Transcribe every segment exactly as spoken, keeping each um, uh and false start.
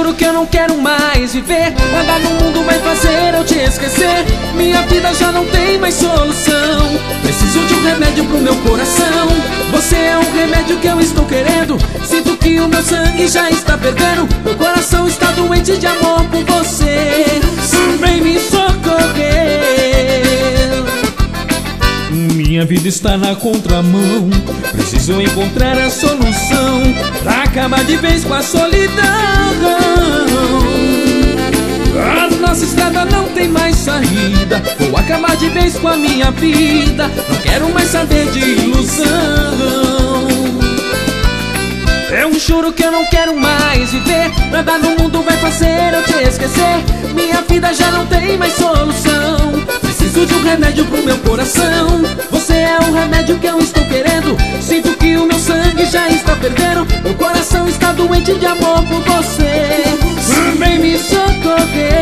juro que eu não quero mais viver. Nada no mundo vai fazer eu te esquecer. Minha vida já não tem mais solução. Preciso de um remédio pro meu coração. Você é um remédio que eu estou querendo. Sinto que o meu sangue já está perdendo. Meu coração está doente de amor por você. Vem me socorrer. Minha vida está na contramão. Preciso encontrar a solução pra acabar de vez com a solidão. A nossa estrada não tem mais saída. Vou acabar de vez com a minha vida. Não quero mais saber de ilusão. Eu juro que eu não quero mais viver. Nada no mundo vai fazer eu te esquecer. Minha vida já não tem mais solução. Preciso de um remédio pro meu coração. Você é o remédio que eu estou querendo. Sinto que o meu sangue já está perdendo. Meu coração está doente de amor por você. Vem me socorrer.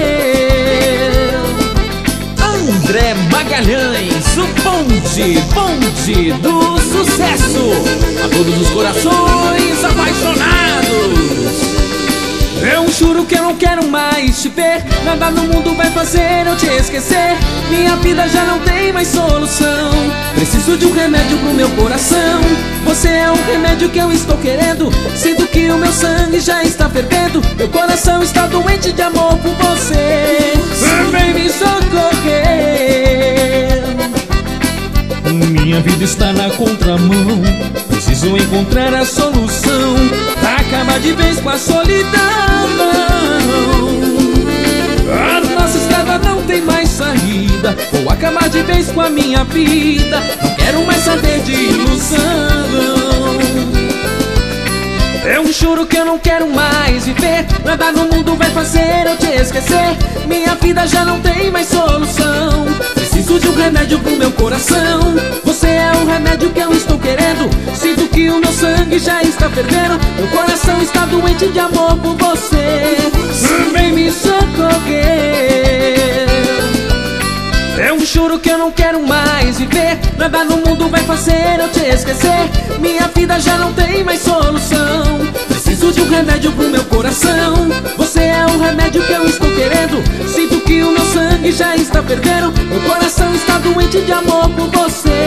André Magalhães, o bonde, bonde do sucesso. A todos os corações apaixonados. Eu juro que eu não quero mais te ver. Nada no mundo vai fazer eu te esquecer. Minha vida já não tem mais solução. Preciso de um remédio pro meu coração. Você é o remédio que eu estou querendo. Sinto que o meu sangue já está fervendo. Meu coração está doente de amor por você. Vem me socorrer. Minha vida está na contramão. Preciso encontrar a solução pra acabar de vez com a solidão. A nossa estrada não tem mais saída. Vou acabar de vez com a minha vida. Não quero mais saber de ilusão. Eu juro que eu não quero mais viver. Nada no mundo vai fazer eu te esquecer. Minha vida já não tem mais solução. Preciso de um remédio pro meu coração. Você é o remédio que eu estou querendo. Sinto que o meu sangue já está perdendo. Meu coração está doente de amor por você. Vem me socorrer. Eu juro que eu não quero mais viver. Nada no mundo vai fazer eu te esquecer. Minha vida já não tem mais solução. Preciso de um remédio pro meu coração. Você é o remédio que eu estou querendo. Sinto que o meu sangue já está perdendo. Meu coração está doente de amor por você.